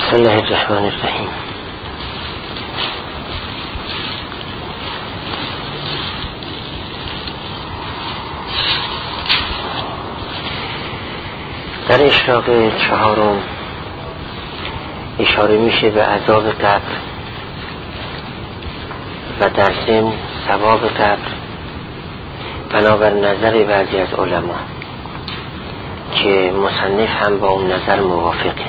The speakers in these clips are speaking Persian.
بسم الله الرحمن الرحیم. در اشراق چهارم اشاره میشه به عذاب قبر و در ضمن ثواب قبر بنابر نظر بعضی از علما که مصنف هم با اون نظر موافقه.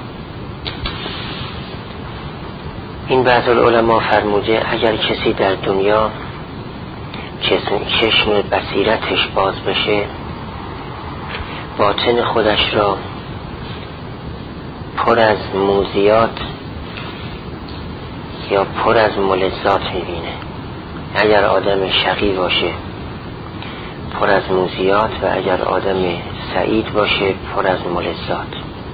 این بعض العلماء فرموده اگر کسی در دنیا چشم بصیرتش باز بشه، باطن خودش را پر از موذیات یا پر از ملذات میبینه. اگر آدم شقی باشه پر از موذیات و اگر آدم سعید باشه پر از ملذات.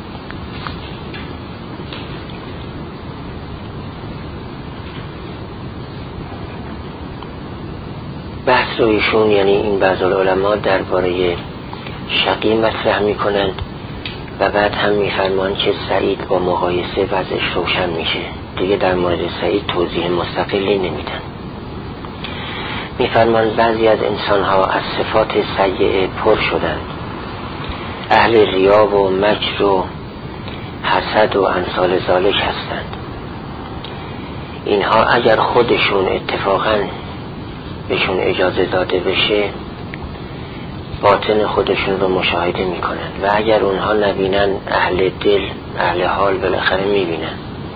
بحث رو ایشون یعنی این بعض العلماء درباره شقی مطرح میکنند و بعد هم میفرمان که سعید با مقایسه وضعش روشن میشه. دیگه در مورد سعید توضیح مستقلی نمیدن. میفرمان بعضی از انسانها از صفات سیئه پر شدند، اهل ریا و مکر و حسد و امثال ذالک هستند. اینها اگر خودشون اتفاقاً بهشون اجازه داده بشه باطن خودشون رو مشاهده میکنن و اگر اونها نبینن اهل دل اهل حال بالاخره میبینن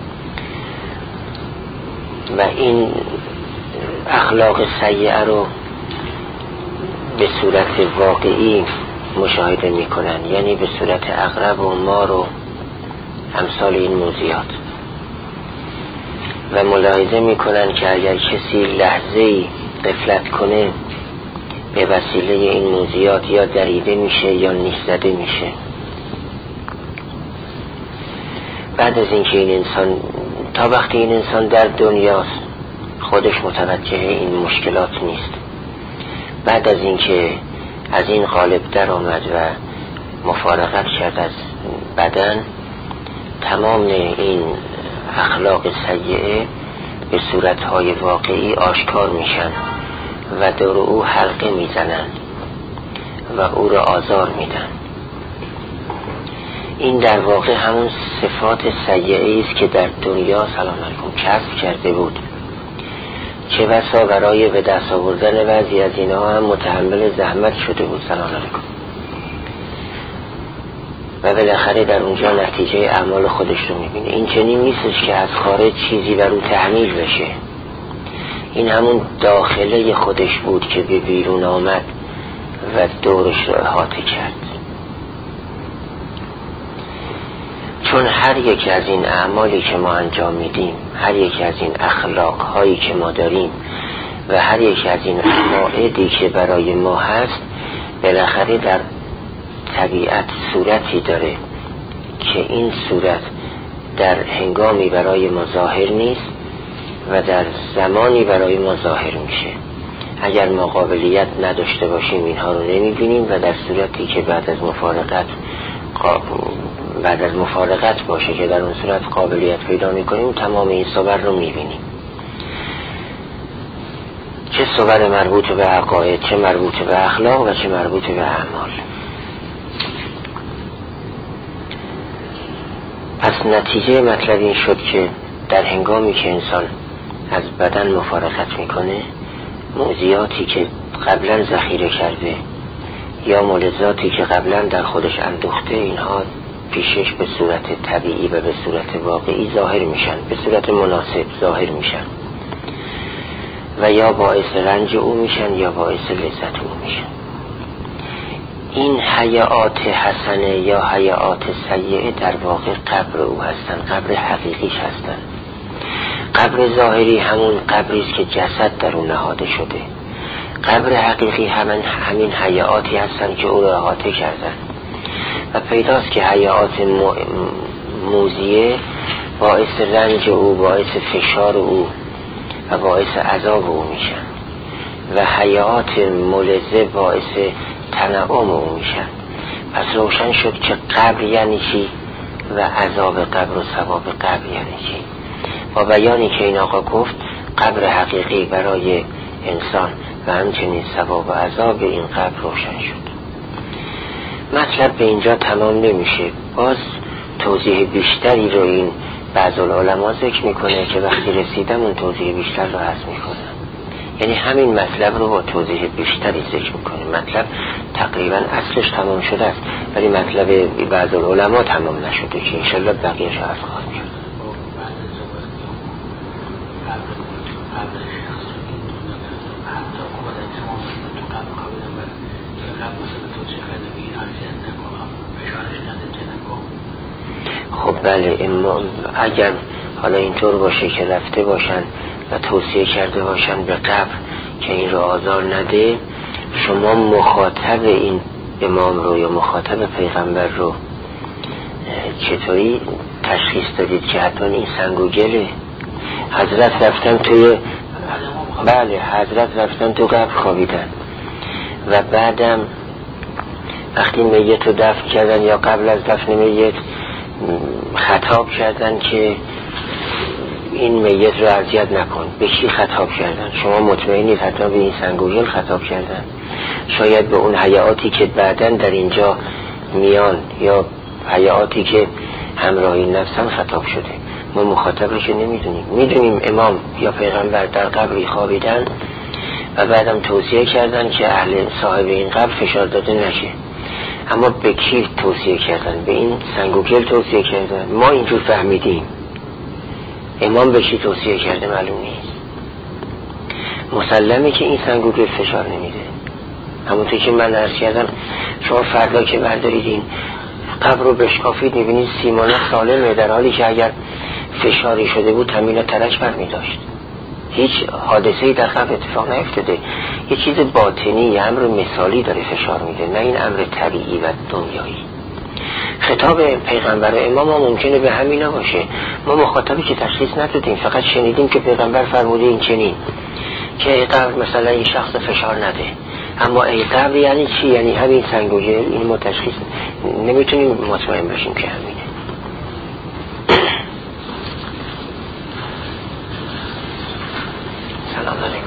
و این اخلاق سیئه رو به صورت واقعی مشاهده میکنن، یعنی به صورت عقرب و مار و امثال این موذیات، و ملاحظه میکنن که اگر کسی لحظه‌ای غفلت کنه به وسیله این موذیات یا دریده میشه یا نیش زده میشه. بعد از اینکه این انسان تا وقتی این انسان در دنیاست خودش متوجه این مشکلات نیست، بعد از اینکه از این قالب در آمد و مفارقت کرد از بدن، تمام این اخلاق سیئه به صورتهای واقعی آشکار میشن و دور او حلقه میزنن و او را آزار میدن. این در واقع همون صفات سیئه است که در دنیا سلام علیکم کسب کرده بود. چه بسا برای به دست آوردن بعضی از اینها هم متحمل زحمت شده بود سلام علیکم و بالاخره در اونجا نتیجه اعمال خودش رو میبینه. این چنین نیستش که از خارج چیزی بر او تحمیل بشه، این همون داخله خودش بود که به بیرون آمد و دورش رو احاطه کرد. چون هر یک از این اعمالی که ما انجام میدیم، هر یک از این اخلاق هایی که ما داریم و هر یک از این عقایدی که برای ما هست بالاخره در طبیعت صورتی داره که این صورت در هنگامی برای ما ظاهر نیست و در زمانی برای ما ظاهر میشه. اگر ما قابلیت نداشته باشیم اینها رو نمیبینیم و در صورتی که بعد از مفارقت باشه که در اون صورت قابلیت پیدا میکنیم تمام این صور رو میبینیم، چه صور مربوط به عقاید، چه مربوط به اخلاق و چه مربوط به اعمال. پس نتیجه مطلب این شد که در هنگامی که انسان از بدن مفارقت میکنه، موذیاتی که قبلا ذخیره کرده یا ملذاتی که قبلا در خودش اندوخته، اینها پیشش به صورت طبیعی و به صورت واقعی ظاهر میشن، به صورت مناسب ظاهر میشن و یا باعث رنج او میشن یا باعث لذت او میشن. این حیات حسنه یا حیات سیئه در واقع قبر او هستن، قبر حقیقیش هستن. قبر ظاهری همون قبری است که جسد در اون نهاده شده. قبر حقیقی همین حیاتی هستن که او را احاطه کردن و پیداست که حیات موذیه باعث رنج او، باعث فشار او و باعث عذاب او میشن و حیات ملذه باعث تنعم او میشن. پس روشن شد که قبر یعنی چی و عذاب قبر و ثواب قبر یعنی چی؟ با بیانی که این آقا گفت قبر حقیقی برای انسان و همچنین ثواب و عذاب این قبر روشن شد. مطلب به اینجا تمام نمیشه، باز توضیح بیشتری رو این بعض العلماء ذکر میکنه که وقتی رسیدم اون توضیح بیشتر رو عرض میکنم. یعنی همین مطلب رو با توضیح بیشتری ذکر میکنه. مطلب تقریبا اصلش تمام شده است ولی مطلب بعض العلماء تمام نشده که انشالله بقیه‌اش عرض خواهد شد. خب بله، اگر حالا اینطور باشه که رفته باشن و توصیه کرده باشن به قبر که این رو آزار نده، شما مخاطب این امام رو یا مخاطب پیغمبر رو چطوری تشخیص دادید که حتی این سنگ و گله؟ حضرت رفتن توی بله حضرت رفتن تو قبر خوابیدن و بعدم وقتی میت رو دفن کردن یا قبل از دفن میت خطاب کردن که این میت رو اذیت نکن. به کی خطاب کردن؟ شما مطمئنید حتی به این سنگ و گل خطاب کردن؟ شاید به اون حیاتی که بعداً در اینجا میان یا حیاتی که همراهی نفسن خطاب شده. ما مخاطبش نمیدونیم. میدونیم امام یا پیغمبر در قبری خوابیدن و بعدم توصیه کردن که اهل صاحب این قبر فشار داده نشه، اما به کی توصیه کردن؟ به این سنگ و گل توصیه کردن. ما اینجور فهمیدیم. امام به کی توصیه کرده معلوم نیست. مسلمه که این سنگ و گل فشار نمیده. همونطور که من عرض کردم شما فردا که بردارید این قبر رو بشکافید میبینید سیمانه سالمه، در حالی که اگر فشاری شده بود تمرین ترک برمی داشت. هیچ حادثه‌ای در قبر اتفاق نیفتاده. یه چیز باطنی، یه امر مثالی داره فشار میده، نه این امر طبیعی و دنیایی. خطاب پیغمبر و امام ها ممکنه به همین نباشه. ما مخاطبی که تشخیص ندادیم، فقط شنیدیم که پیغمبر فرموده این چنین که ای قبر مثلا این شخص فشار نده. اما ای قبر یعنی چی؟ یعنی همین سنگ و گل. این ما تشخیص نمیتونیم مطمئن باشیم که همینه. سلام علیکم.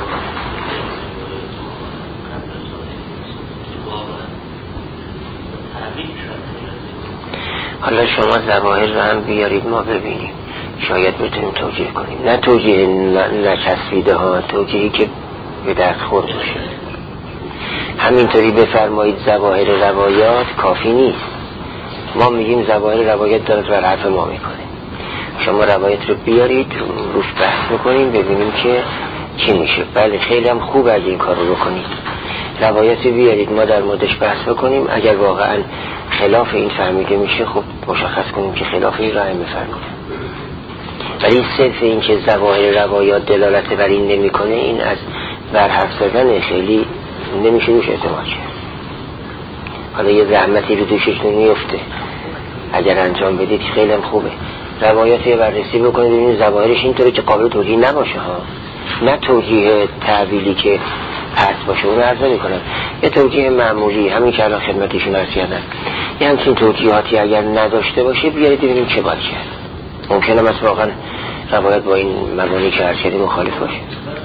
حالا شما ظواهر رو هم بیارید ما ببینیم، شاید بتونیم توجیه کنیم. نه توجیه نچسبیده ها، توجیهی که به درد خورد باشه. همینطوری بفرمایید ظواهر روایات کافی نیست. ما میگیم ظواهر روایات دارد بر حرف ما میکنه. شما روایت رو بیارید روش بحث میکنیم ببینیم که چی میشه. بله خیلی هم خوب اگه این کار رو بکنید. روایتی بیارید ما در موردش بحث بکنیم. اگر واقعا خلاف این فهمیده میشه خب مشخص کنیم که خلاف این راه میفرمایید. ولی صرف این که ظواهر روایات دلالت بر این نمیکنه، این از بر حرف زدن خیلی نمیشه روش اعتماد کرد. حالا یه زحمتی رو دوشش نمیفته، اگر انجام بدید خیلی هم خوبه. روایاتی بررسی بکنید ببینید ظواهرش اینطوره که قابل توجیه نباشه ها، نه توجیه تعبیلی که پرت باشه. اون عرض نمی‌کنم یه توجیه معمولی، همین که الان خدمتشون عرض کردم، یه همچین توجیهاتی اگر نداشته باشه بیارید ببینیم چه باید کرد. ممکنه مثلا واقعا روایت با این مبانی که عرض کردیم مخالف باشه.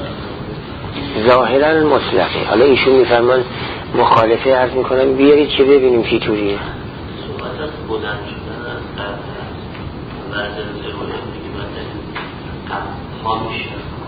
ظاهرا مطلقه. حالا ایشون میفرمان مخالفه، عرض میکنم بیارید که ببینیم چی طوریه. صحبت از بلند شدن از قبل بعد از روایت میگه مثلا خاموش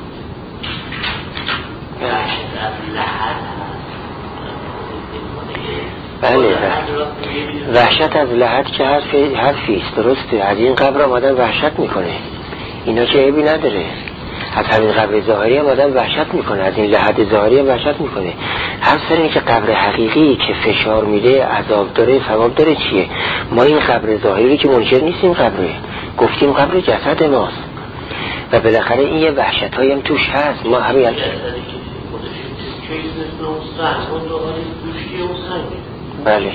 بله وحشت از لحد که حرفیست، درسته. از این قبر هم آدم وحشت میکنه، اینا که عیبی نداره. از همین قبر ظاهری هم آدم وحشت میکنه، از این لحد ظاهری هم وحشت میکنه. هر سر این که قبر حقیقی که فشار میده، عذاب داره، ثواب داره چیه؟ ما این قبر ظاهری که منکر نیستیم، قبره گفتیم قبر جسد ماست و بالاخره این یه وحشت هایم توش هست. ما همین بله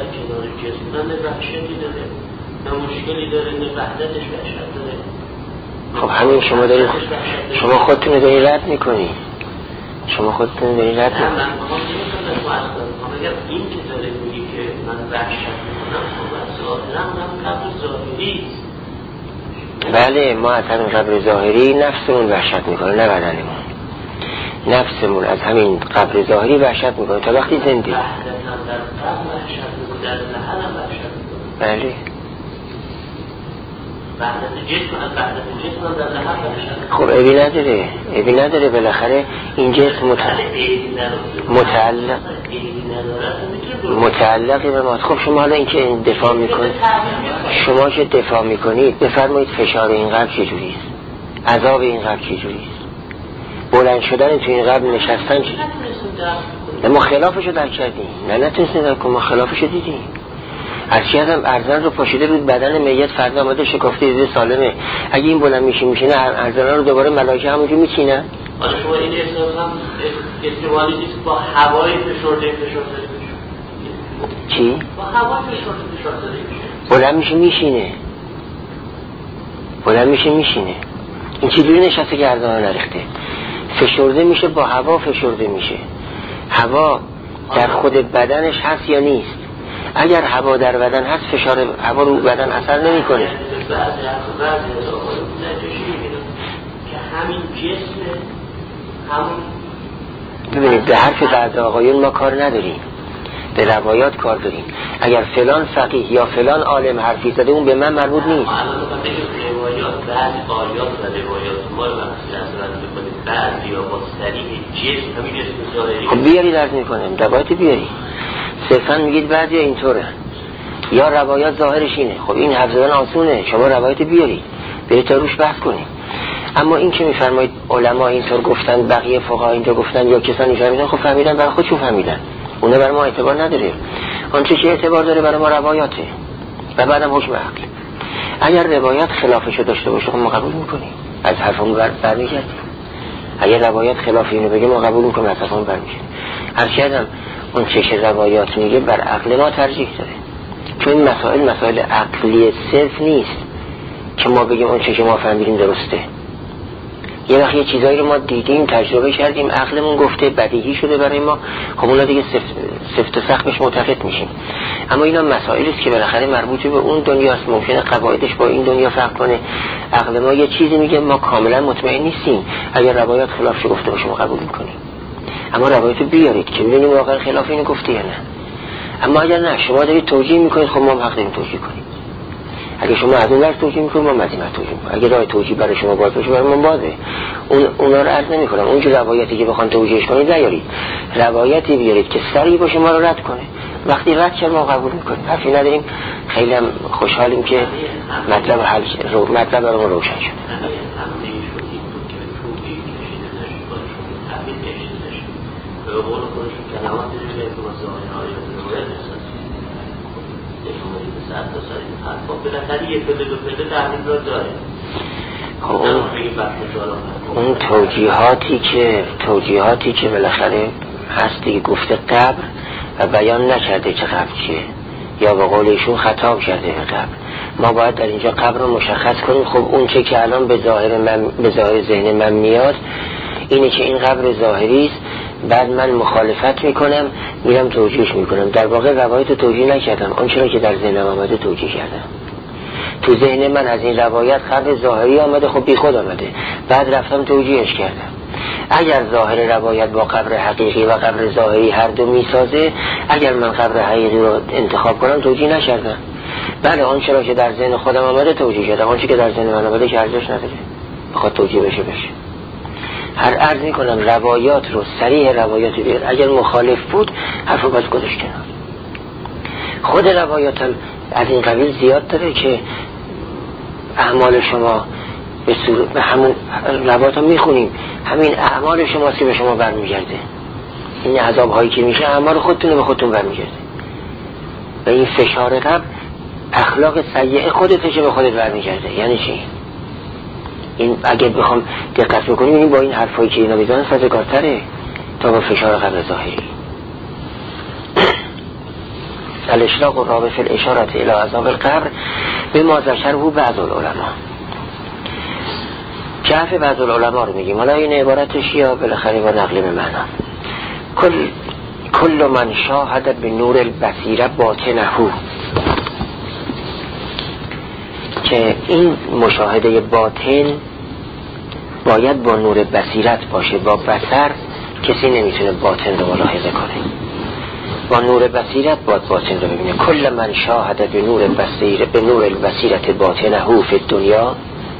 خب همین شما دارید، شما خودتون دارید رد میکنی، شما خودتون دارید رد میکنی. این که داره میگی که من وحشت میکنم ظاهرا هم قبر ظاهری است. بله، ما از همین قبر ظاهری نفسمون وحشت میکنه، نه بدنمون. نفسمون از همین قبر ظاهری وحشت میکنه تا وقتی زنده. وحدت هم در قبر وحشت میکنه، در لحن هم وحشت میکنه. بله. وحدت جسم هم در لحن وحشت خب عیبی نداره بالاخره این جسم متعلقی به ما. خب شما حالا این که دفاع میکنید، شما که دفاع میکنید بفرمایید فشار این قبر چجوری است، عذاب این قبر چجوری است، بلند شدن تو این قبر نشستن چجوری. ما خلافشو درک کردیم، نه نتونستیم درک کنیم، ما خلافشو دیدیم. هرچی هم ارزن رو پاشیده بود بدن میت، فردا آمده شکافته دیده سالمه. اگه این بلند میشینه ارزن رو دوباره ملائکه همونجا میچینن. حالا شما این احساس هم احتمالی نیست با هوای فشرده میشه. چی؟ با هوای فشرده میشه. بلند میشینه. این چجوری نشسته گردن نریخته؟ فشرده میشه، با هوا فشرده میشه. هوا در خود بدنش هست یا نیست؟ اگر هوا در بدن هست، فشار هوا رو بدن اثر نمیکنه. بعضی که همین جسم همون. ببینید به حرف بعض آقایون ما کار نداریم، به روایات کار داریم. اگر فلان فقیه یا فلان عالم حرفی زده اون به من مربوط نیست. روایات بعضی آیات و روایات ما رو نظر می‌کنیم، بعضی با صریح جسم همین جسم ظاهری. خب بیارید عرض می‌کنم روایت بیارید. صرفا میگید بعضی اینطوره یا روایات ظاهرش اینه. خب این حرف زدن آسونه، شما روایت بیارید برید تا روش بحث کنیم. اما این که میفرمایید علما اینطور گفتن، بقیه فقها اینطور گفتن یا کسانی فهمیدن، خب فهمیدن برای خودشون فهمیدن، اونه برای ما اعتبار نداره. آنچه که اعتبار داره برای ما روایاته و بعدم حکم عقل. اگر روایت خلافشو داشته باشه خب ما قبول میکنیم، از حرفمون برمیگردیم. اگر روایت خلاف اینو بگه ما قبول میکنیم، از حرفمون برمیگردیم. هر چقدر اون چه که روایات میگه بر عقل ما ترجیح داره، چون این مسائل عقلی صرف نیست که ما بگیم اون چه که ما فهمیدیم درسته. یه وقت یه چیزایی رو ما دیدیم، تجربه کردیم، عقلمون گفته، بدیهی شده برای ما، خب اونا دیگه سفت و سخت بهش معتقد میشیم. اما اینا مسائلی است که بالاخره مربوط به اون دنیاست، ممکنه قواعدش با این دنیا فرق کنه. عقل ما یه چیزی میگه، ما کاملا مطمئن نیستیم. اگر روایت خلافش گفته باشه ما قبول میکنیم، اما روایت بیارید که ببینیم واقعا خلاف اینو گفته یا نه. اما اگر نه شما دارید توجیه میکنید، خب ما هم حق داریم توجیه کنیم. اگه شما از اون ور توجیه میکنید، ما از این ور توجیه میکنیم. اگه راه توجیه برای شما باز باشه، برای ما بازه. اونا رو عرض نمیکنم. اون که روایتی که بخوان توجیهش کنید نیارید، روایتی بیارید که سری باشه ما رو رد کنه. وقتی رد کرد ما قبول میکنیم، حرفی نداریم. خیلی هم خوشحالیم که مطلب حل شد، مطلب برای ما روشن شد. اون توجیهاتی که بالاخره هست دیگه، گفته قبر و بیان نکرده که قبر چیه، یا به قول ایشون خطاب کرده به قبر. ما باید در اینجا قبر رو مشخص کنیم. خب اون چه که الان به ظاهر ذهن من میاد اینه که این قبر ظاهری است، بعد من مخالفت میکنم، میرم توجیهش میکنم. در واقع روایت توجیه نکردم، اون چرا که در ذهنم آمده توجیه کردم. تو ذهن من از این روایت قبر ظاهری آمده، خب بی خود آمده، بعد رفتم توجیهش کردم. اگر ظاهر روایت با قبر حقیقی و قبر ظاهری هر دو میسازه، اگر من قبر حقیقی رو انتخاب کنم توجیه نکردم. بله آن چرا که در ذهن خودم آمده توجیه کردم، آن چه که در ذهن من آمده که ارزش نداره، بخواد توجیه بشه. هر عرض میکنم روایات رو، صریح روایات بیاد. اگر مخالف بود حرف رو باید گذاشت کنار. خود روایات هم از این قبیل زیاد داره که اعمال شما به همون روایات هم میخونیم، همین اعمال شما که به شما برمیگرده. این عذاب هایی که میشه اعمال خودتون به خودتون برمیگرده. و این فشار قبر اخلاق سیئه خودتشه به خودت برمیگرده. یعنی چی؟ این اگه بخوام دقت بکنیم، این با این حرفایی که اینا میزنن سازگارتره تا با فشار قبر ظاهری. الاشراق الرابع فی الاشارة الی عذاب القبر بما ذکره بعض العلماء. که حرف بعض العلماء رو میگیم، حالا این عبارتش یا بالاخره با نقل به معنا. کل من شاهد به نور البصیره باطنه این مشاهده باطن باید با نور بصیرت باشه. با بصر کسی نمیتونه باطن رو ملاحظه کنه، با نور بصیرت باید باطن رو ببینه. کل من شاهد به نور البصیرت باطنه فی الدنیا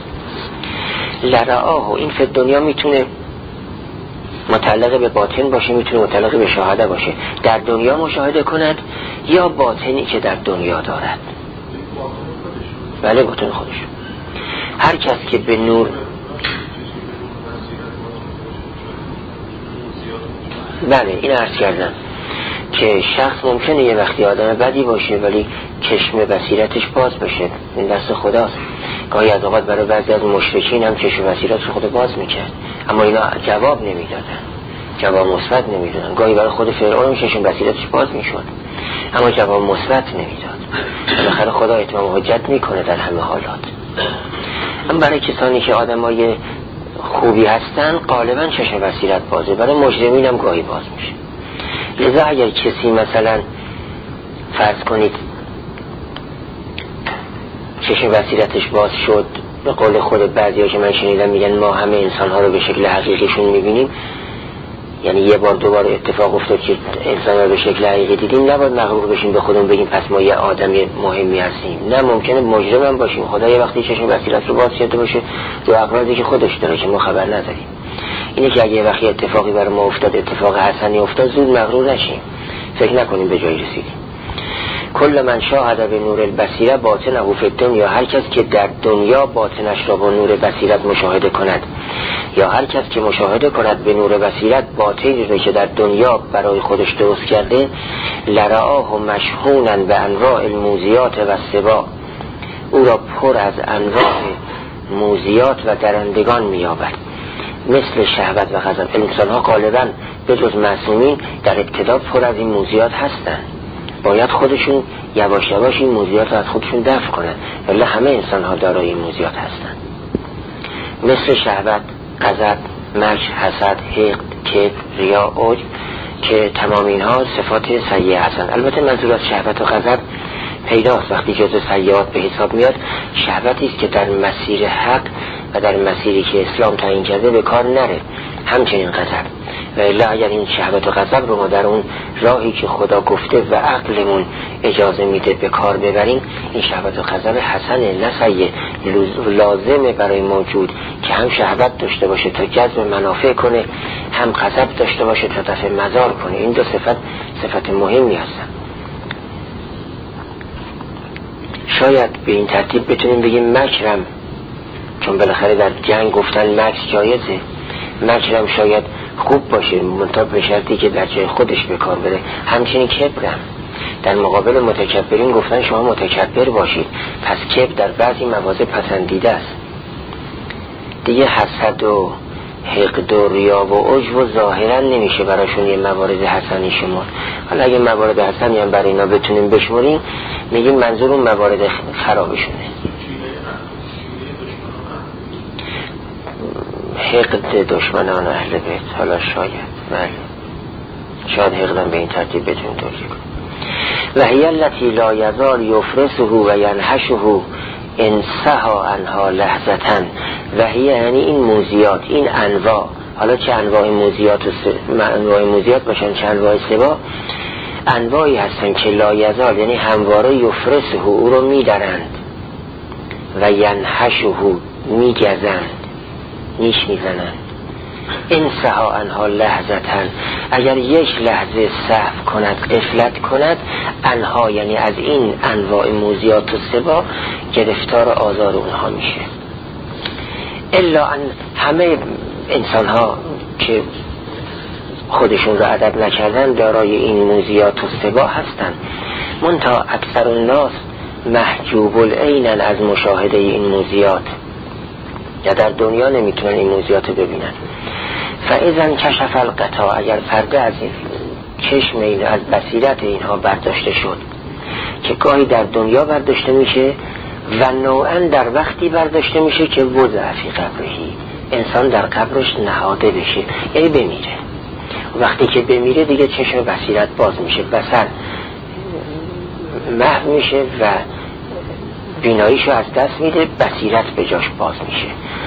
لرآه. این فی الدنیا میتونه متعلق به باطن باشه، میتونه متعلق به شاهده باشه. در دنیا مشاهده کند یا باطنی که در دنیا دارد. بله باطن خودش. هر کس که به نور، بله این عرض کردم که شخص ممکنه یه وقتی آدم بدی باشه ولی چشم بصیرتش باز بشه، این دست خداست. گاهی از اوقات برای بعضی از مشرکین هم چشم بصیرتش خود باز میکرد اما اینا جواب نمیدادن، جواب مثبت نمیدادن. گاهی برای خود فرعون چشم بصیرتش باز میشد اما جواب مثبت نمیداد. بالاخره خدا اتمام حجت میکنه در همه حالات. اما برای کسانی که آدمای خوبی هستن غالبا چشم بصیرت بازه، برای مجرمین هم گاهی باز میشه. لذا اگر کسی مثلا فرض کنید چشم بصیرتش باز شد، به قول خود بعضی‌ها که من شنیدم میگن ما همه انسان‌ها رو به شکل حقیقیشون میبینیم، یعنی یه بار دو بار اتفاق افتاد که انسان رو به شکل حقیقی دیدیم، نباید مغرور بشیم به خودمون بگیم پس ما یه آدمی مهمی هستیم. نه، ممکنه مجرم هم باشیم. خدا یه وقتی چشم بصیرت رو باز کرده باشه دو افرادی که خودش داره که ما خبر نداریم. اینه که اگه یه وقتی اتفاقی برای ما افتاد، اتفاق حسنی افتاد، زود مغرور نشیم، فکر نکنیم به جایی رسیدیم. کل من شاهد به نور البصیره باطنه فی الدنیا، هر کس که در دنیا باطنش را با نور بصیرت مشاهده کند یا هر کس که مشاهده کند به نور بصیرت باطنی را که در دنیا برای خودش درست کرده، لرآه مشحونا به انواع الموزیات و السباع، او را پر از انواع موزیات و درندگان می‌یابد، مثل شهوت و غضب. انسان‌ها غالباً به جز معصومین در ابتدا پر از این موزیات هستند، باید خودشون یواش یواش این موزیات رو از خودشون دفع کنن، ولی همه انسان‌ها دارای این موزیات هستند، مثل شهوت، غضب، مکر، حسد، حقد، کبر، ریا، عجب، که تمام اینها صفات سیئه هستند. البته منظور از شهوت و غضب پیداست، وقتی جزء سیئات به حساب میاد، شهوتی است که در مسیر حق و در مسیری که اسلام تعیین کرده به کار نره. همچنین غضب، و الا اگر این شهوت و غضب رو ما در اون راهی که خدا گفته و عقلمون اجازه میده به کار ببریم، این شهوت و غضب حسنه نه سیئه، لازمه برای موجود که هم شهوت داشته باشه تا جذب منافع کنه، هم غضب داشته باشه تا دفع مضار کنه. این دو صفت مهمی هستن. شاید به این ترتیب بتونیم بگیم مکرم، چون بالاخره در جنگ گفتن مکر جایزه، مکرم شاید خوب باشه منتها به شرطی که در جای خودش به کار بره. همچنین کبرم، در مقابل متکبرین گفتن شما متکبر باشید، پس کبر در بعضی مواضع پسندیده است. دیگه حسد و حقد و ریا و عجب و ظاهرا نمیشه براشون یه موارد حسنی شما. حالا اگه موارد حسنی هم برای اینا بتونیم بشمریم، میگیم منظور اون موارد خرابشونه. حقد دشمنان اهل بیت، حالا شاید حقدم به این ترتیب بتونیم توجیه کنیم. و هی التی لا یزال یفرسه و ینحشه انسها انها لحظتن. و هی یعنی این موزیات، این انواع، حالا چه انواع موزیات باشن چه انواع سبا، انواعی هستن که لا یزال یعنی همواره یفرسه، او رو میدرند، و ینحشه میگزند، نیش میزنند. انسها انها لحظتن، اگر یک لحظه سهو کند، غفلت کند، انها یعنی از این انواع موزیات و سبا گرفتار آزار اونها میشه. الا ان همه انسان ها که خودشون را ادب نکردن دارای این موزیات و سبا هستن، منتها اکثر الناس محجوب العینن از مشاهده این موزیات، یا در دنیا نمیتونن این موزیات رو ببینن. فاذا کشف الغطا، اگر پرده از این چشم این از بصیرت اینها برداشته شد، که گاهی در دنیا برداشته میشه و نوعا در وقتی برداشته میشه که وضع فی قبرهی، انسان در قبرش نهاده بشه، یعنی بمیره. وقتی که بمیره دیگه چشم بصیرت باز میشه، بصر محو میشه و بیناییشو از دست میده، بصیرت به جاش باز میشه.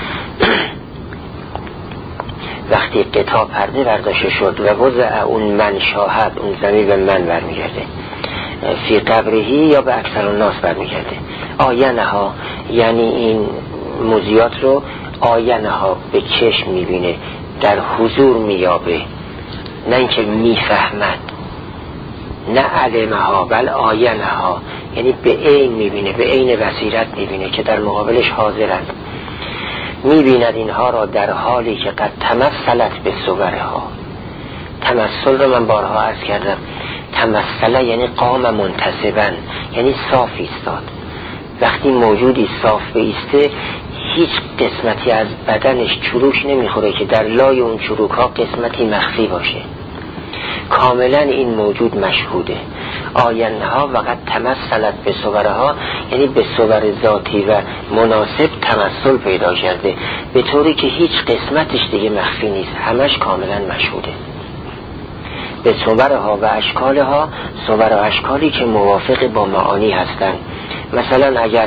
وقتی قطع پرده برداشته شد و وضع اون من شاهد، اون ضمیر به من برمیگرده، فی قبرهی یا به اکثر الناس برمیگرده. آینه ها یعنی این موضوعات رو آینه ها به چشم میبینه، در حضور میابه، نه اینکه میفهمد، نه علمه ها بل آینه ها، یعنی به عین میبینه، به عین بصیرت میبینه که در مقابلش حاضرند. میبیند اینها را در حالی که قد تمثلت به صورها. تمثل رو من بارها عرض کردم، تمثله یعنی قام منتصبا، یعنی صاف ایستاد. وقتی موجودی صاف بایسته هیچ قسمتی از بدنش چروک نمیخوره که در لای اون چروک ها قسمتی مخفی باشه. کاملا این موجود مشهوده. آینه ها وقت تمثلت به صورها، یعنی به صور ذاتی و مناسب تمثل پیدا کرده، به طوری که هیچ قسمتش دیگه مخفی نیست، همش کاملا مشهوده. به صورها و اشکالها، صور و اشکالی که موافق با معانی هستند. مثلا اگر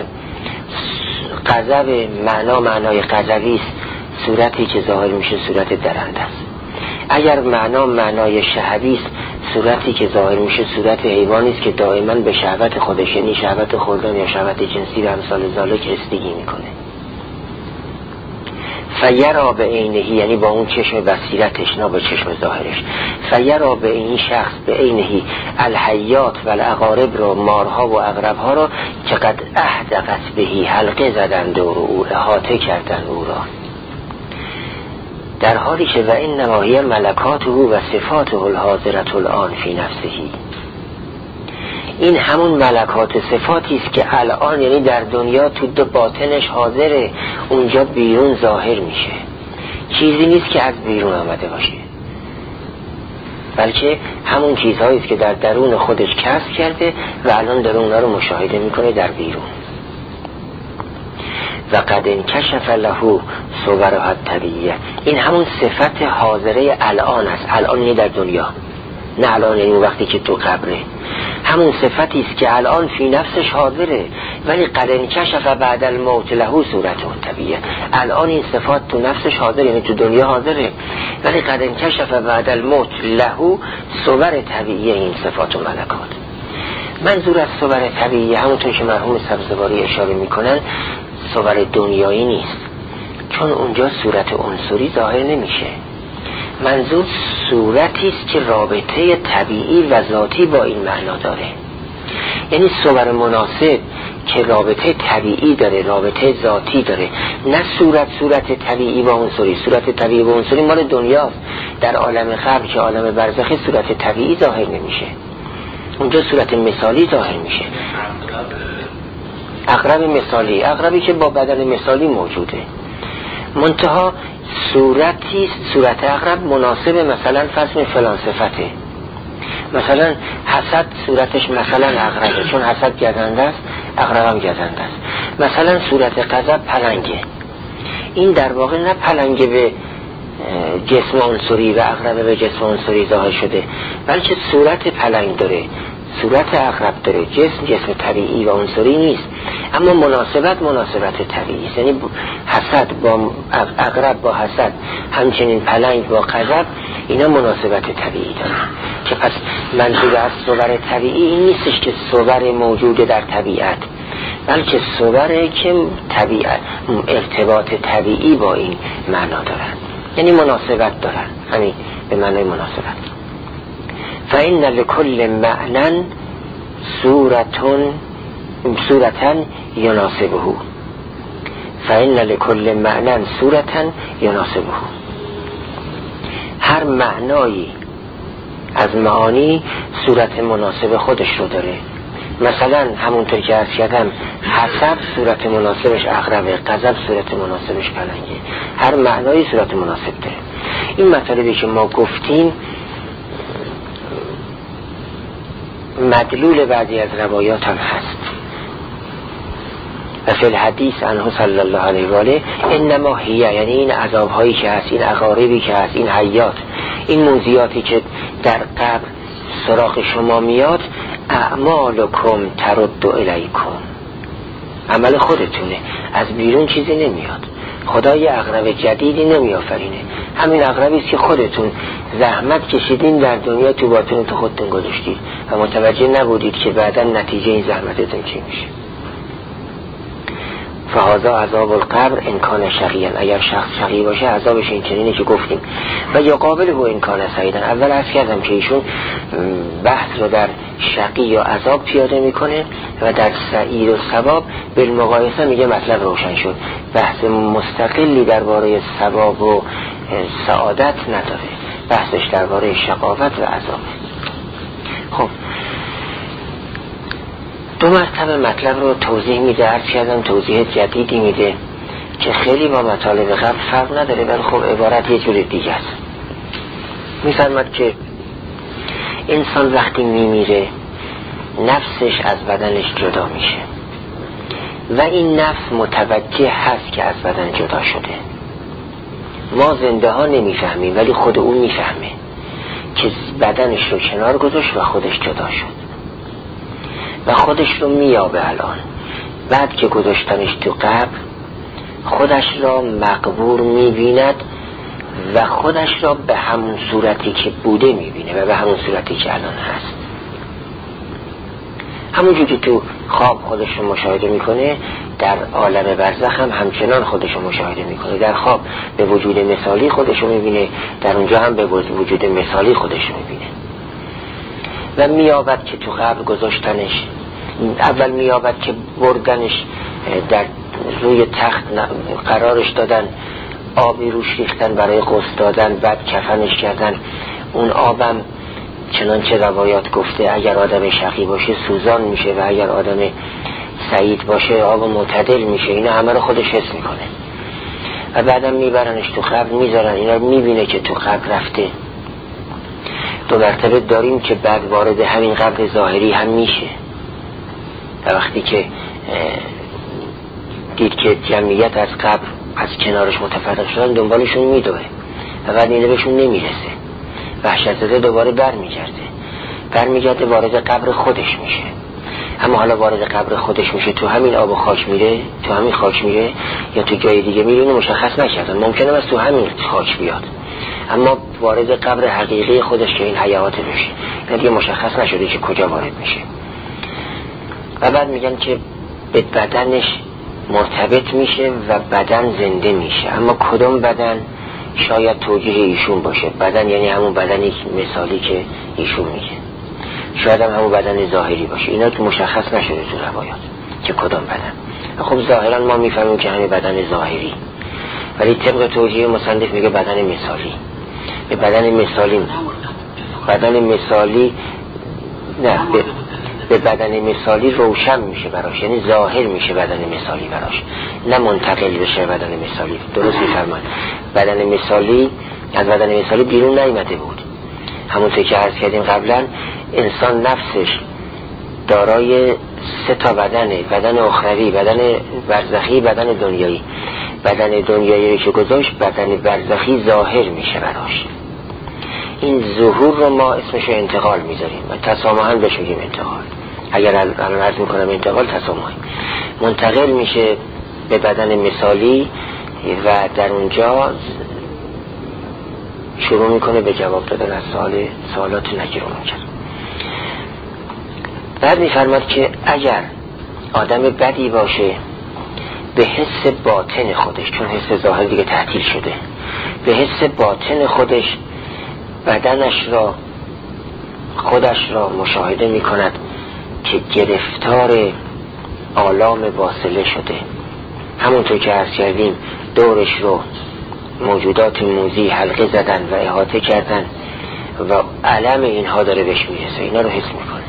غضب معنای غضبی است، صورتی که ظاهر میشه صورت درنده است. اگر معنای شهوی است، صورتی که ظاهر میشه صورت حیوانی است که دائما به شهوت خودش، یعنی شهوت خوردن یا شهوت جنسی و امثال ذالک استیگی میکنه. فیرا به عینهی، یعنی با اون چشم بصیرتش، نه با چشم ظاهرش. فیرا به این شخص به عینهی الحیات و العقارب رو، مارها و عقربها رو که قد احدقت بهی، حلقه زدن دور او، احاطه کردن او را، در حالی که و این نماهی ملکاته و صفاته الحاضرة الان فی نفسهی. این همون ملکات صفاتی است که الان، یعنی در دنیا تو دو باطنش حاضره، اونجا بیرون ظاهر میشه. چیزی نیست که از بیرون آمده باشه، بلکه همون چیزهایی است که در درون خودش کسب کرده و الان در اونها رو مشاهده میکنه در بیرون. و قد انکشف له صورها الطبیعیه، این همون صفت حاضره الان است. الان یعنی در دنیا، نه الان یعنی وقتی که تو قبره. همون صفتی است که الان فی نفسش حاضره، ولی قد انکشف بعد الموت له صورته الطبیعیه. الان این صفات تو نفسش حاضره، یعنی تو دنیا حاضره، ولی قد انکشف بعد الموت له صور طبیعیه این صفات و ملکات. منظور از صور طبیعیه همونطور که مرحوم سبزواری اشاره میکنن صور دنیایی نیست، چون اونجا صورت عنصری ظاهر نمیشه. منظور صورتی است که رابطه طبیعی و ذاتی با این معنا داره، یعنی صور مناسب که رابطه طبیعی داره، رابطه ذاتی داره، نه صورت طبیعی با عنصری. صورت طبیعی با عنصری مال دنیاست. در عالم قبر که عالم برزخی صورت طبیعی ظاهر نمیشه، اونجا صورت مثالی ظاهر میشه. عقرب مثالی، عقربی که با بدن مثالی موجوده، منتها صورت عقرب مناسب مثلا فصل فلان صفته. مثلا حسد صورتش مثلا عقربه، چون حسد گزنده است، عقرب هم گزنده است. مثلا صورت غضب پلنگه، این در واقع نه پلنگه به جسم عنصری و عقربه به جسم عنصری ظاهر شده، بلکه صورت پلنگ داره، صورت عقرب داره، جسم طبیعی و عنصری نیست، اما مناسبت طبیعی است. یعنی حسد با عقرب با حسد، همچنین پلنگ با غضب، اینا مناسبت طبیعی دارن. که پس منظور از صور طبیعی این نیستش که صور موجود در طبیعت، بلکه صوره که طبیعت ارتباط طبیعی با این معنا دارن، یعنی مناسبت دارن، همین به معنای مناسبت. فإن لكل معنى صورة يناسبه. فإن لكل معنى صورة يناسبه. هر معنایی از معانی صورت مناسب خودش رو داره. مثلا همونطور که عرض کردم، حسد صورت مناسبش عقربه، غضب صورت مناسبش پلنگه. هر معنایی صورت مناسب داره. این مطالبی که ما گفتیم مدلول بعضی از روایات هم هست. و فی الحدیث عنه صلی الله علیه و آله انما هی، یعنی این عذاب هایی که هست، این عقاربی که هست، این حیات، این موذیاتی که در قبر سراغ شما میاد، اعمالکم ترد الیکم، عمل خودتونه، از بیرون چیزی نمیاد. خدا یه عقرب جدیدی نمیآفرینه، همین عقربی است که خودتون زحمت کشیدین در دنیا تو باطن تو خودتون گذاشتید و متوجه نبودید که بعدا نتیجه این زحمتتون چی میشه. فهذا عذاب القبر ان کان شقیا، اگر شخص شقی باشه عذابش این چنینه که گفتیم. و یقابل با ان کان سعیدا، اول عرض کردم که ایشون بحث رو در شقی یا عذاب پیاده میکنه و در سعید و ثواب بالمقایسه میگه مطلب روشن شد. بحث مستقلی درباره ثواب و سعادت نداره، بحثش درباره شقاوت و عذاب. خب دو مرتبه مطلب رو توضیح میده، عرض کردم توضیح جدیدی میده که خیلی با مطالب قبل فرق نداره، ولی خب عبارت یه جور دیگه است. میفرماد که انسان وقتی میمیره نفسش از بدنش جدا میشه و این نفس متوجه هست که از بدن جدا شده. ما زنده ها نمیفهمیم ولی خود اون میفهمه که بدنش رو کنار گذاشت و خودش جدا شد و خودش رو میابه. الان بعد که گذاشتنش تو قبر خودش را مقبور میبیند و خودش را به همون صورتی که بوده میبینه و به همون صورتی که الان هست. همونجور که تو خواب خودش رو مشاهده میکنه در عالم برزخ هم همچنان خودش رو مشاهده میکنه. در خواب به وجود مثالی خودش رو میبینه، در اونجا هم به وجود مثالی خودش رو میبینه و میابد که تو قبر گذاشتنش، اول میابد که بردنش در روی تخت قرارش دادن، آبی روش ریختن برای غسل دادن، بعد کفنش کردن. اون آبم چنانچه روایات گفته اگر آدم شقی باشه سوزان میشه و اگر آدم سعید باشه آب معتدل میشه. اینا همه رو خودش حس میکنه و بعدم میبرنش تو قبر میذارن. اینا رو میبینه که تو قبر رفته. دو مرتبه داریم که بعد وارد همین قبر ظاهری هم میشه و وقتی که دید که جمعیت از قبر از کنارش متفرق شدن دنبالشون میدوه و بعد اینه بهشون نمیرسه. وحشت زده دوباره برمیگرده وارد قبر خودش میشه. اما حالا وارد قبر خودش میشه تو همین آب و خاک میره، تو همین خاک میره یا تو جای دیگه میره، اینو مشخص نکردن. ممکنه از تو همین خاک بیاد اما وارد قبر حقیقی خودش که این حیات بشه یعنی دیگه مشخص نشده که کجا وارد میشه. و بعد میگن که به بدنش مرتبط میشه و بدن زنده میشه. اما کدوم بدن؟ شاید توجیه ایشون باشه. بدن یعنی همون بدنی مثالی که ایشون میگه، شاید هم همون بدن ظاهری باشه. اینا که مشخص نشده تو روایات که کدوم بدن. خب ظاهرا ما میفهمیم که همین بدن ظاهری، ولی طبق توجیه مصنف میگه بدن مثالی. به بدن مثالی نه، به بدن مثالی روشن میشه براش، یعنی ظاهر میشه بدن مثالی براش، نه منتقل بشه بدن مثالی. درست میفرمان. بدن مثالی از بدن مثالی بیرون نیامده بود. همونطور که عرض کردیم قبلا انسان نفسش دارای 3 تا بدنه: بدن اخروی، بدن برزخی، بدن دنیایی. بدن دنیایی که گذاشت بدن برزخی ظاهر میشه براش. این ظهور رو ما اسمشو انتقال میذاریم و تسامحاً بهش میگیم انتقال. اگر الان عرض میکنم انتقال، تسامحاً منتقل میشه به بدن مثالی و در اونجا شروع میکنه به جواب دادن از سوالات نکیر و منکر. بعد میفرماد که اگر آدم بدی باشه به حس باطن خودش، چون حس ظاهر دیگه تعطیل شده، به حس باطن خودش بدنش را خودش را مشاهده می کند که گرفتار آلام واصله شده. همونطور که عرض کردیم دورش رو موجودات موذی حلقه زدن و احاطه کردن و علم اینها داره بهش میرسه. اینا رو حس میکنه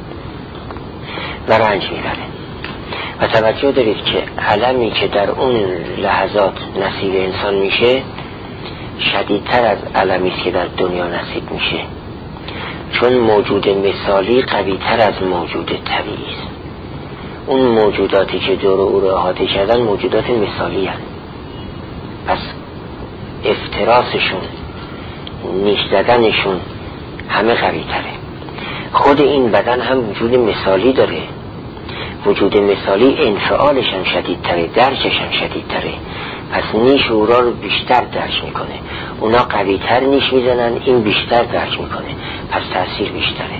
و رنج میبره. و توجه دارید که علمی که در اون لحظات نصیب انسان میشه شدیدتر از علمی است که در دنیا نصیب میشه، چون موجود مثالی قوی‌تر از موجود طبیعی است. اون موجوداتی که دور او رو احاطه کردن موجودات مثالی هستند، پس افتراسشون، نیش زدنشون همه قوی‌تره. خود این بدن هم وجود مثالی داره وجود مثالی انفعالش هم شدیدتره، درکش هم شدیدتره، پس نیش او را بیشتر درک میکنه. اونا قویتر نیش میزنن، این بیشتر درک میکنه، پس تأثیر بیشتره.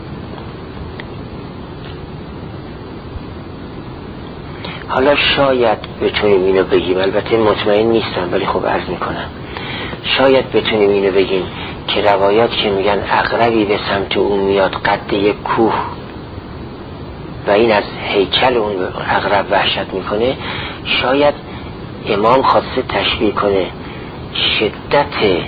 حالا شاید بتونیم اینو بگیم، البته مطمئن نیستم ولی خب عرض میکنم، شاید بتونیم اینو بگیم که روایات که میگن عقربی به سمت اون میاد قد یک کوه و این از هیکل اون عقرب وحشت میکنه، شاید امام خواسته تشبیه کنه شدت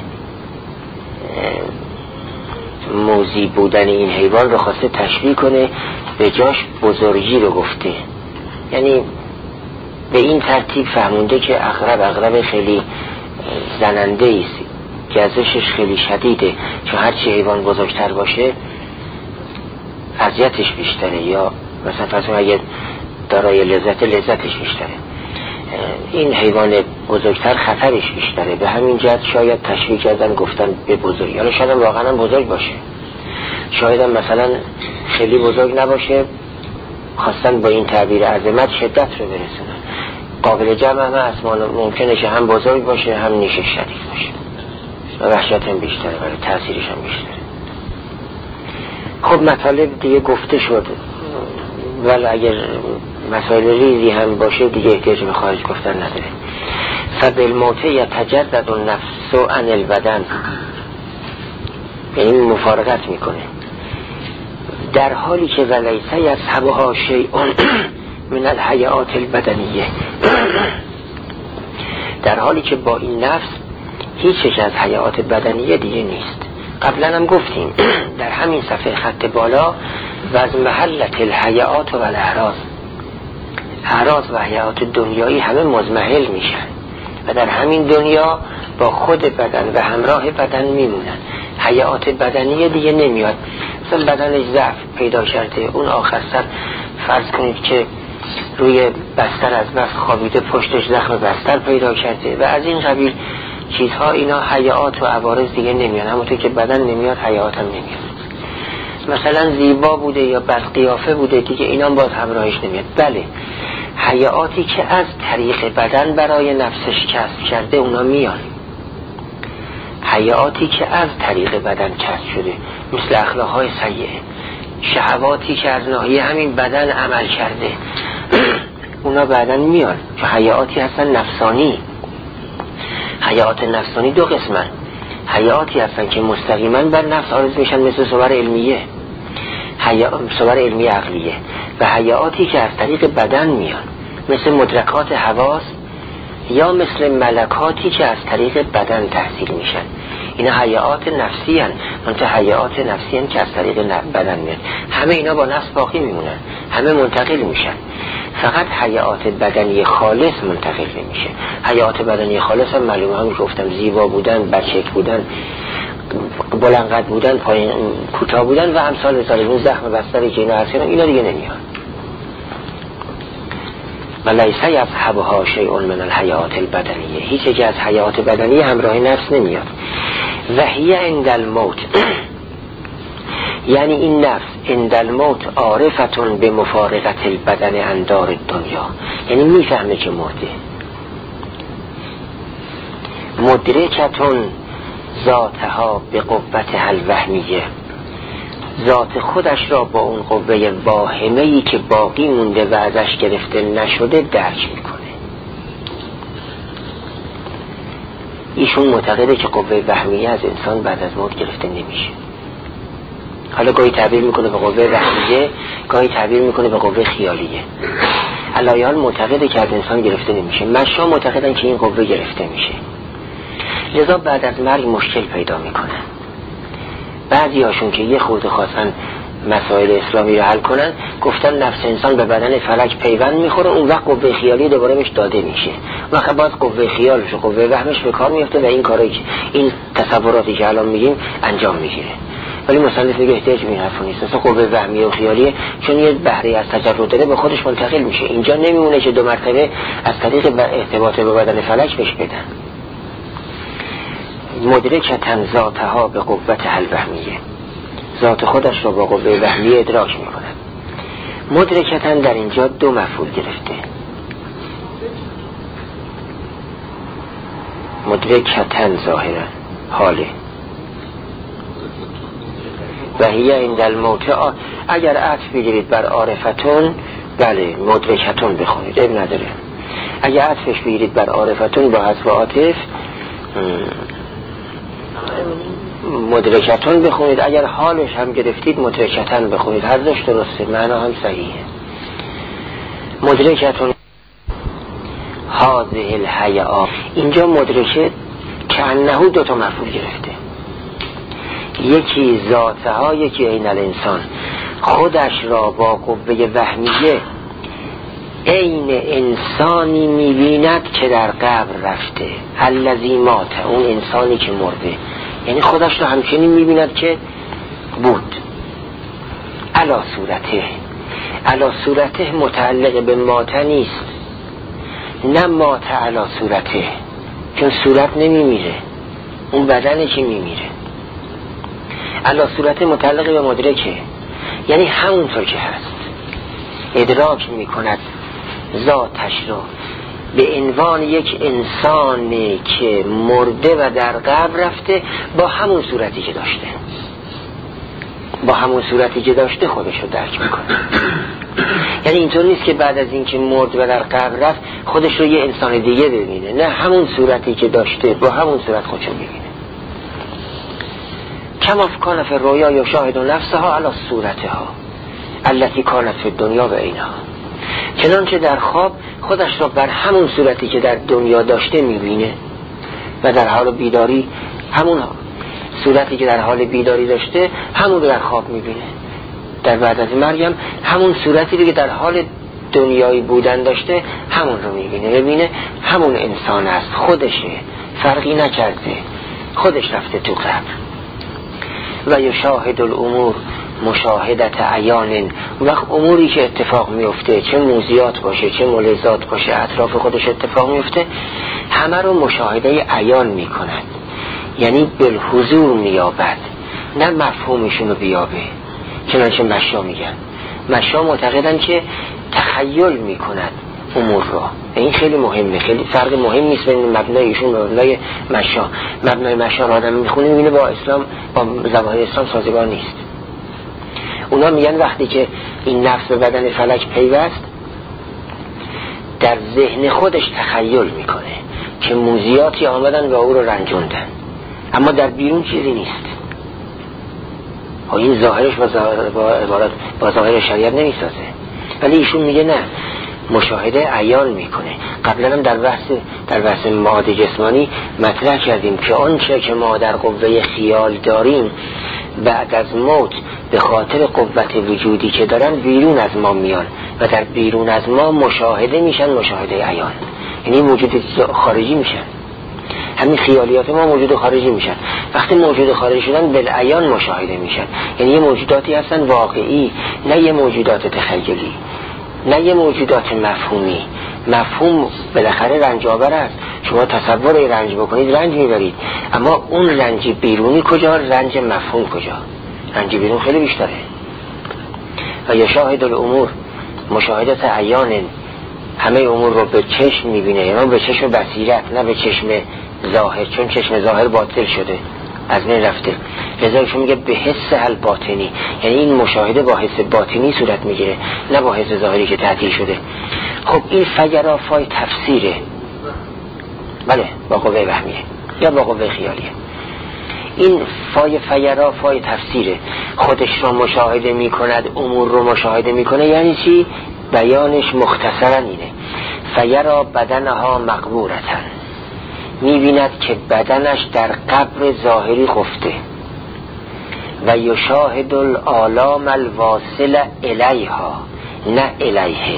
موذی بودن این حیوان رو، خواسته تشبیه کنه، به جاش بزرگی رو گفته. یعنی به این ترتیب فهمونده که عقرب خیلی زننده ایست، گزشش خیلی شدیده، چون هرچی حیوان بزرگتر باشه اذیتش بیشتره، یا مثلا فرض کنید اگه دارای لذتش بیشتره. این حیوان بزرگتر خطرش بیشتره، به همین جهت شاید تشبیه کردن گفتن به بزرگی. حالا شاید واقعا بزرگ باشه، شاید هم مثلا خیلی بزرگ نباشه، خواستن با این تعبیر عظمت شدت رو برسونن. قابل جمع هم اسمان ممکنه که هم بزرگ باشه هم نیشش شدید باشه و وحشت هم بیشتره ولی تأثیرش هم بیشتره. خب مطالب دیگه گفته شد، ولی اگر مسائل ریزی هم باشه دیگه احتیاج به خارج گفتن نداره. فبالموت یتجدد النفس عن البدن، یعنی مفارقت میکنه، در حالی که ولیس یصحبها شیء من الحیات البدنیه، در حالی که با این نفس هیچش از حیات بدنیه دیگه نیست. قبلا هم گفتیم در همین صفحه خط بالا و از محلت الحیات و الاعراض، اعراض و حیات دنیایی همه مزمحل میشن و در همین دنیا با خود بدن و همراه بدن میمونن. حیات بدنیه دیگه نمیاد. مثلا بدنش ضعف پیدا کرده، اون آخر سر فرض کنید که روی بستر از بس خوابیده، پشتش زخم بستر پیدا کرده و از این قبیل چیزها، اینا حیات و عوارض دیگه نمیان. همونطور که بدن نمیاد حیات هم نمیاد. مثلا زیبا بوده یا بدقیافه بوده دیگه، اینا باز همراهش نمیاد. بله، حیاتی که از طریق بدن برای نفسش کسب کرده اونا میان. حیاتی که از طریق بدن کسب شده مثل اخلاقهای سیئه، شهواتی که از ناحیه همین بدن عمل کرده اونا بعدن میان، چون حیاتی هستن نفسانی. حیات نفسانی دو قسمن، حیاتی هستن که مستقیما بر نفس عارض میشن مثل صور علمیه، صور علمی عقلیه، و حیاتی که از طریق بدن میان مثل مدرکات حواس یا مثل ملکاتی که از طریق بدن تحصیل میشن. اینا حیات نفسی هن، منطقه حیات نفسی هن که از طریق بدن میان. همه اینا با نفس باقی میمونن، همه منتقل میشن، فقط حیات بدنی خالص منتقل نمیشه. حیات بدنی خالص هم معلومه، هم گفتم زیبا بودن، بچک بودن، بلند قد بودن، پایین کوتاه بودن و امثال اون زخم بستری که اینا هستن، اینا دیگه نمیان. ولیس یصحبها شیء من الحیات البدنیه، هیچ جز از حیات بدنی همراه نفس نمیاد. و هی عند الموت، یعنی این نفس عند الموت عارفتون به مفارقت البدن عن دار الدنیا، یعنی میفهمه که مرده. مدرکتون ذاتها به قوتها الوهمیه، ذات خودش را با اون قوه واهمه‌ای که باقی مونده و ازش گرفته نشده درک میکنه. ایشون معتقده که قوه وهمیه از انسان بعد از موت گرفته نمیشه. حالا گاهی تعبیر میکنه به قوه وهمیه، گاهی تعبیر میکنه به قوه خیالیه. علایال معتقده که از انسان گرفته نمیشه، مشا معتقدن که این قوه گرفته میشه، لذا بعد از مرگ مشکل پیدا میکنن. بعضی هاشون که یه خورده خواستن مسائل اسلامی رو حل کنن، گفتن نفس انسان به بدن فلک پیوند میخوره، اون وقت قوه خیالی دوباره بهش داده میشه، وقت باز قوه خیالش و قوه وهمش به کار میفته و این کارایی که این تصوراتی که الان میگیم انجام میگیره. ولی مصنف میگه احتیاج به این حرف نیست، اصلا قوه وهمیه و خیالیه، چون یه بهره از تجرد داره به خودش منتقل میشه، اینجا نمیمونه که دو مرتبه از طریق ارتباط به بدن فلک بهش بدن. مدرکتن ذاتها به قوت الوهمیه، ذات خودش را با قوه وهمیه ادراک میکنن. مدرکتن در اینجا دو مفعول گرفته. مدرکتن ظاهرا حاله و هی عند الموت. اگر عطف بگیرید بر عارفتون بله مدرکتون بخونید، اب نداره. اگر عطفش بگیرید بر عارفتون با حذف عاطف مدرکتون بخونید. اگر حالش هم گرفتید مدرکتن بخونید، هر دوش درسته، معنا هم صحیحه. مدرکتون هذه الحیاء، اینجا مدرکه که انه دو تا مفعول گرفته، یکی ذاتها یکی عین الانسان. خودش را با قوه وهمیه عین انسانی میبیند که در قبر رفته، الذی مات، اون انسانی که مرده، یعنی خودش را همچنین میبیند که بود. علی صورته متعلق به مات نیست، نه مات علی صورته، چون صورت نمیمیره، اون بدنه که میمیره. علی صورته متعلق به مدرکه، یعنی همونطور که هست ادراک میکند ذاتش رو به عنوان یک انسانی که مرده و در قبر رفته، با همون صورتی که داشته، با همون صورتی که داشته خودش رو درک میکنه. یعنی اینطور نیست که بعد از اینکه مرد و در قبر رفت خودش رو یه انسان دیگه ببینه، نه، همون صورتی که داشته با همون صورت خودش رو ببینه. کما کان فی الرؤیا یشاهد نفسها علی صورتها التي کانت فی الدنیا و عینها، چنانچه در خواب خودش را بر همون صورتی که در دنیا داشته میبینه و در حال بیداری همون صورتی که در حال بیداری داشته همون رو در خواب میبینه. در بعد از مرگم همون صورتی که در حال دنیایی بودن داشته همون رو میبینه، ببینه همون انسان است، خودشه، فرقی نکرده، خودش رفته تو قبر. و یشاهد الامور مشاهدت عیان، وقت اموری که اتفاق میفته، چه موذیات باشه چه ملذات باشه، اطراف خودش اتفاق میفته، همه رو مشاهده عیان میکند، یعنی بالحضور میابد، نه مفهومشون رو بیابه. چنانچه مشا میگن، مشا معتقدن که تخیل میکند امور رو. این خیلی مهمه، خیلی فرق مهم نیست بین مبنایشون و مبنای مشا. مبنای مشا رو آدم میخونه میبینه با اسلام، با ظواهر اسلام سازگار نیست. اونا میگن وقتی که این نفس به بدن فلک پیوست، در ذهن خودش تخیل میکنه که موذیاتی آمدن و او رو رنجوندن، اما در بیرون چیزی نیست. این ظاهرش با ظاهر شریعت نمیسازه، ولی ایشون میگه نه، مشاهده عیان میکنه. قبلا هم در بحث معاد جسمانی مطرح کردیم که آنچه که ما در قوه خیال داریم بعد از موت به خاطر قوت وجودی که دارن بیرون از ما میان و در بیرون از ما مشاهده میشن، مشاهده عیان، یعنی موجود خارجی میشن. همین خیالیات ما موجود خارجی میشن. وقتی موجود خارجی شدن بالعیان مشاهده میشن، یعنی یه موجوداتی هستن واقعی، نه یه موجودات تخیلی، نه یه موجودات مفهومی. مفهوم بالاخره رنج آور است، شما تصور رنج بکنید رنج میبرید، اما اون رنج بیرونی کجا، رنج مفهوم کجا؟ رنج بیرون خیلی بیشتره. و یشاهد الامور مشاهدت عیان، همه امور رو به چشم میبینه، یعنی به چشم بصیرت، نه به چشم ظاهر، چون چشم ظاهر باطل شده، از من رفته. لذا میگه به حس الباطنی، یعنی این مشاهده با حس باطنی صورت میگیره، نه با حس ظاهری که تعطیل شده. خب این فگرافای تفسیره، بله، با قوه وهمیه یا با قوه خیالیه. این فای فگرا فای تفسیره، خودش رو مشاهده میکند، امور رو مشاهده میکنه. یعنی چی؟ بیانش مختصرا اینه: فگرا بدنها مقبورتن، میبیند که بدنش در قبر ظاهری خفته. و یشاهد الآلام الواصل الیها نه الیه،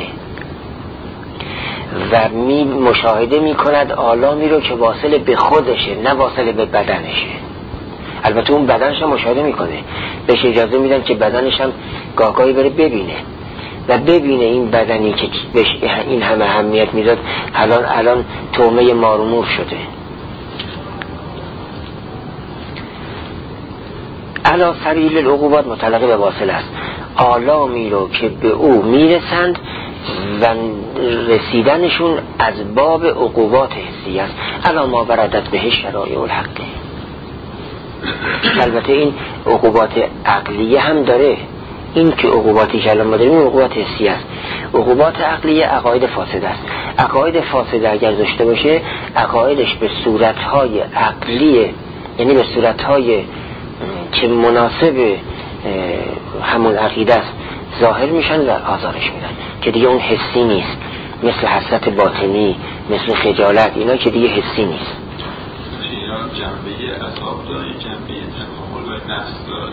و مشاهده میکند آلامی رو که واصل به خودشه، نه واصل به بدنشه. البته اون بدنش هم مشاهده میکنه، بهش اجازه میدن که بدنش هم گاهگاهی بره ببینه و ببینه این بدنی که بهش این همه اهمیت میداد الان تومه مارمور شده. علا سبیل العقوبات متعلق به واصل است. آلامی رو که به او میرسند و رسیدنشون از باب عقوبات حسی است. الا ما بردت به شرایع الحق. البته این عقوبات عقلیه هم داره. این که عقوباتی که الان ما داریم عقوبات حسی است. عقوبات عقلیه عقاید فاسد است. عقاید فاسد اگر داشته باشه عقایدش به صورتهای عقلیه، یعنی به صورتهای که مناسب همون عقیده است ظاهر میشن و آزارش میدن، که دیگه اون حسی نیست، مثل حسرت باطنی، مثل خجالت، اینا که دیگه حسی نیست. اینا جنبه عذاب داره، جنبه تکامل و نفس داره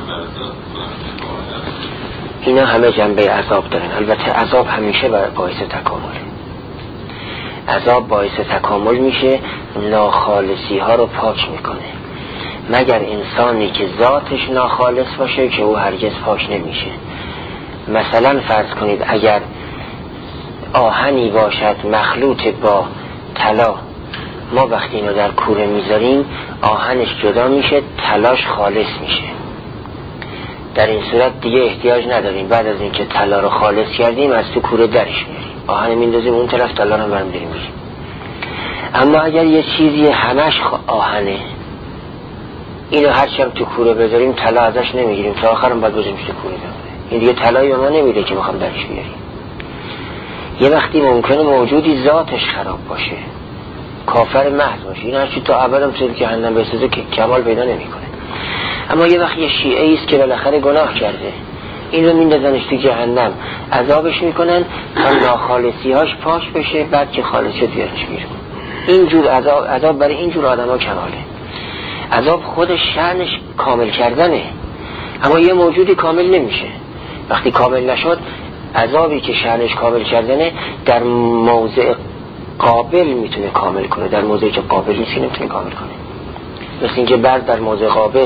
که اینا همه جنبه عذاب دارن. البته عذاب همیشه باعث تکامله. عذاب باعث تکامل میشه، ناخالصی ها رو پاک میکنه، مگر انسانی که ذاتش ناخالص باشه که او هرگز پاک نمیشه. مثلا فرض کنید اگر آهنی باشد مخلوط با طلا، ما وقتی اینو در کوره میذاریم آهنش جدا میشه، طلاش خالص میشه. در این صورت دیگه احتیاج نداریم بعد از اینکه طلا رو خالص کردیم از تو کوره درش میاریم، آهن میندازیم اون طرف، طلا رو برم بریم میریم. اما اگر یه چیزی همش آهنه، اینو هرچی هم تو کوره بذاریم طلا ازش نمیگیریم، تا آخرم باید بذاریمش تو کوره بمونه. این دیگه طلایی به ما نمیده که بخوام درش بیاریم. یه وقتی ممکنه موجودی ذاتش خراب باشه، کافر محض باشه، این هرچی تا ابد هم توی جهنم بسازه که کمال پیدا نمیکنه. اما یه وقت یه شیعه است که بالاخره گناه کرده، این رو میندازنش تو جهنم، عذابش میکنن تا ناخالصی‌هاش پاک بشه، بعد که خالص شد بیارنش بیرون. اینجور عذاب برای اینجور آدم‌ها کماله. عذاب خودش شأنش کامل کردنه، اما یه موجودی کامل نمیشه. وقتی کامل نشد، عذابی که شأنش کامل کردنه در موضع قابل میتونه کامل کنه، در موضعی که قابل نیست نمیتونه کامل کنه. مثل اینکه برد در موضع قابل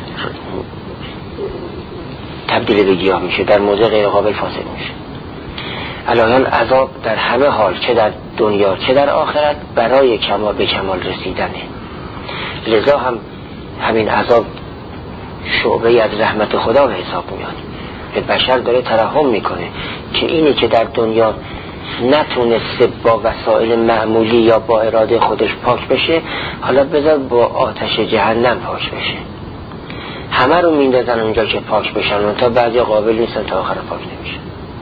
تبدیل به گیاه میشه، در موضع غیر قابل فاسد میشه. الان عذاب در همه حال، چه در دنیا چه در آخرت، برای کمال به کمال رسیدنه. لذا هم همین عذاب شعبه از رحمت خدا به حساب میاد. به بشر داره ترحم میکنه که اینی که در دنیا نتونسته با وسایل معمولی یا با اراده خودش پاک بشه، حالا بذار با آتش جهنم پاک بشه. همه رو میندازن اونجا که پاک بشن، اون تا بعضی قابل نیستن تا آخر پاک نمیشن.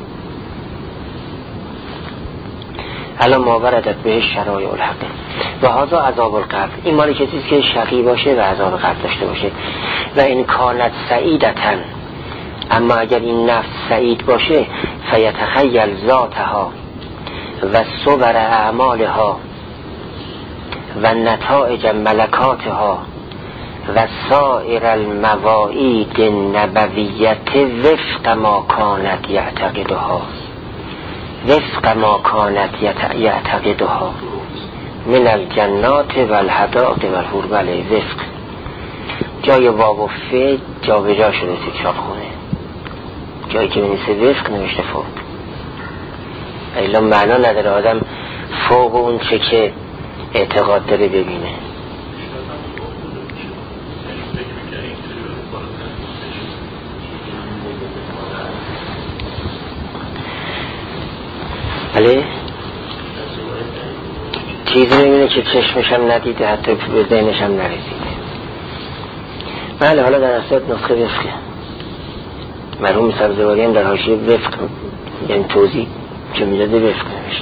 الان ما وردت به شرایع الحق و هذا عذاب القبر. این مالی کسی که شقی باشه و عذاب قبر داشته باشه. و این کانت سعیدتن، اما اگر این نفس سعید باشه، فیتخیل ذاتها و صور اعمالها و نتائج ملکاتها و سائر المواعید النبویت وفق ما کانت یعتقدها، وفق ما کانت یعتقدها من الجنات و الحدائق و الحور. بله، وفق جای واو و فعل جا به جا شده تو کتابخونه، جایی که بنویسه وفق نوشته فوق. ایلا معنا نداره آدم فوق اون چه که اعتقاد داره ببینه. بله، چیزی نمیده که چشمشم ندیده، حتی به ذهنشم نرسیده. بله، حالا در اصل نسخه وفقه. مرحوم سبزواری هم در حاشیه وفق، یعنی توضیح که میداده وفق نوشته.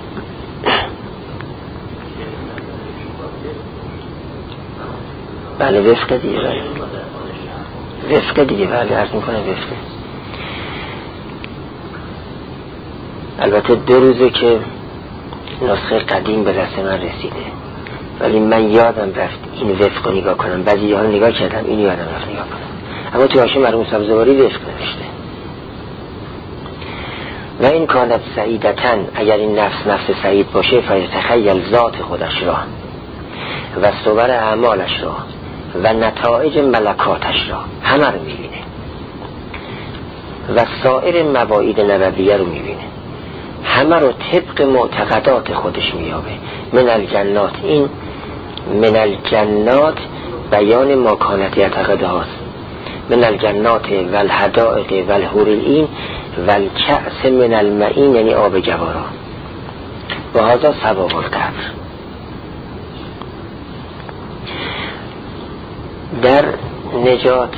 بله، وفق دیگه. بله، وفق دیگه. بله، عرض میکنه وفقه. البته 2 روزه که نسخه قدیم به دست من رسیده، ولی من یادم رفت این وفق رو نگاه کنم. بعضی ها رو نگاه کردم، این یادم رفت نگاه کنم. اما تو حاشیه مرحوم سبزواری وفق نوشته. و این کانت سعیدتن، اگر این نفس سعید باشه، فیتخیل ذات خودش را و صور اعمالش را و نتائج ملکاتش را، همه رو میبینه و سایر مواعید نبویه رو میبینه، همه رو طبق معتقدات خودش میابه. من الجنات، این من الجنات بیان مکانت یعتقده هاست من الجنات و الحدائق و الحور العین و الکأس من المعین، یعنی آب جوارا. و هذا ثواب القبر. در نجات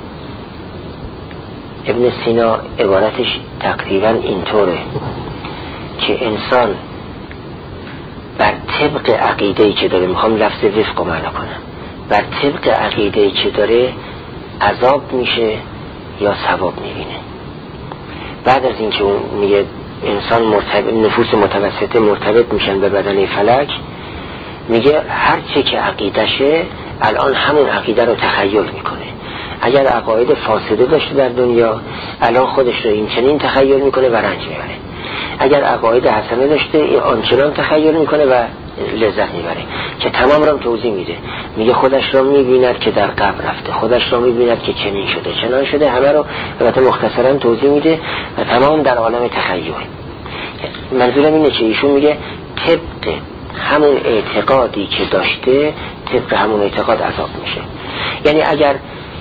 ابن سینا عبارتش تقریبا اینطوره که انسان بر طبق عقیده‌ای که داره، میخوام لفظ وفق رو معنا کنم، بر طبق عقیده‌ای که داره عذاب میشه یا ثواب میبینه. بعد از اینکه اون میگه انسان نفوس متوسطه مرتبط میشن به بدنه فلک، میگه هر چه که عقیدشه الان همون عقیده رو تخیل میکنه. اگر عقاید فاسده داشته در دنیا، الان خودش رو این چنین تخیل میکنه و رنج میبره. اگر عقاید حسنه داشته، آنچنان تخیل میکنه و لذت میبره که تمام رو توضیح میده. میگه خودش رو میبیند که در قبر رفته، خودش رو میبیند که چنین شده چنان شده، همه رو البته مختصرا توضیح میده و تمام در عالم تخیل. منظورم اینه که ایشون میگه طبق همون اعتقادی که داشته، طبق همون اعتقاد عذاب میشه. یعنی اگر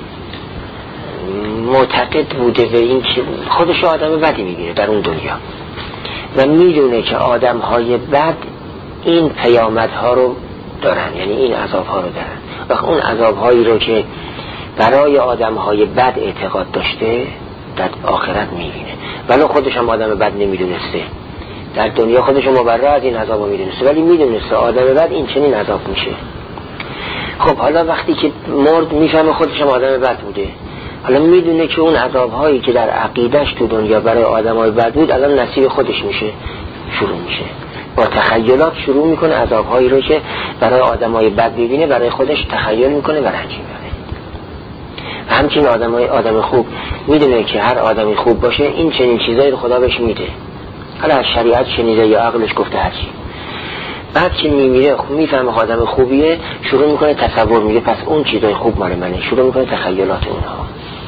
معتقد بوده به این که خودش آدم بدی میبینه در اون دنیا و میدونه که آدم های بد این پیامدها رو دارن، یعنی این عذابها رو دارن، و اون عذابهایی رو که برای آدم های بد اعتقاد داشته در آخرت میبینه، ولی خودش هم آدم بد نمیدونسته، در دنیا خودش مبرا از این عذاب رو میدونسته، ولی میدونسته آدم بد این چنین عذاب میشه. خب حالا وقتی که مرد میفهمه خودش هم آدم بد بوده، حالا میدونه که اون عذابهایی که در عقیدش تو دنیا برای آدمای بد بود الان نصیب خودش میشه، شروع میشه با تخیلات شروع میکنه عذابهایی رو که برای آدمای بد ببینه برای خودش تخیل میکنه و رنج میبره. و همچنین آدم خوب میدونه که هر آدمی خوب باشه این چنین چیزایی رو خدا بهش میده، حالا از شریعت شنیده یا عقلش گفته هرچی. بعد که میمیره میفهمه آدم خوبیه، شروع میکنه تصور، میگه پس اون چیزای خوب مال منه، شروع میکنه تخیلات اونها.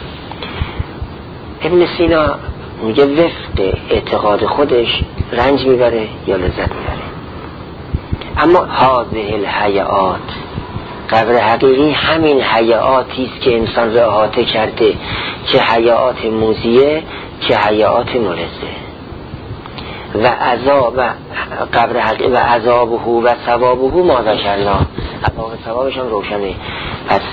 ابن سینا میگه وفق اعتقاد خودش رنج میبره یا لذت میبره. اما هذه الحیات، قبر حقیقی همین حیاتی است که انسان را احاطه کرده، چه حیات موذیه چه حیات ملذه. و عذاب قبر حقیقی و عذابه و ثوابه ما ذکرنا، عذاب ثوابش هم روشنه. پس